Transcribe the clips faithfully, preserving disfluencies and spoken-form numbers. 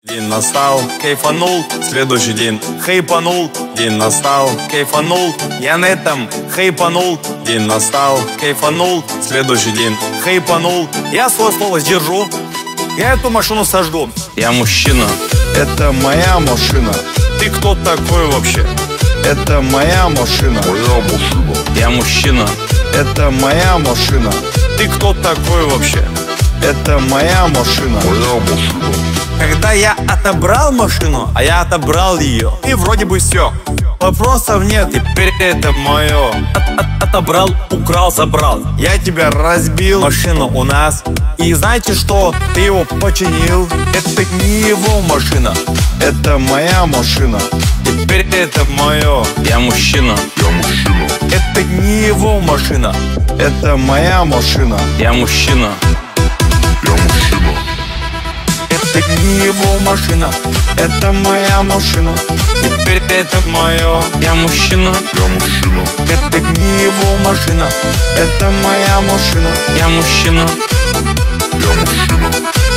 День настал, кайфанул, следующий день хайпанул. День настал, кайфанул, я на этом хайпанул. День настал, кайфанул, следующий день хайпанул. Я свое слово сдержу, я эту машину сожгу. Я мужчина, Это моя машина. ты кто такой вообще? Это моя машина. Моя машина. Я мужчина, Это моя машина. ты кто такой вообще? Это моя машина. Моя машина. Когда я отобрал машину, а я отобрал ее, и вроде бы все, вопросов нет, теперь это мое. От- от- отобрал, украл, забрал. Я тебя разбил, машина у нас. И знаете что? Ты его починил. Это не его машина, Это моя машина. теперь это мое. Я мужчина, Я мужчина. это не его машина. Это моя машина. Я мужчина, Я мужчина. это не его машина. Это моя машина. Теперь это мое. Я мужчина, Я мужчина. это не его машина. Это моя машина. Я мужчина. Я мужчина.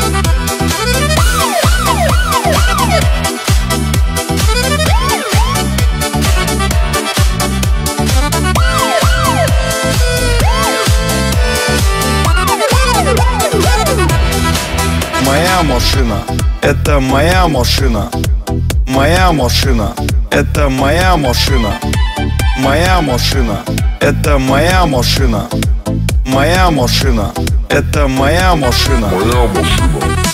Моя машина. Это моя машина. Моя машина. Это моя машина. Моя машина. Это моя машина. Моя машина. Это моя машина. Моя машина.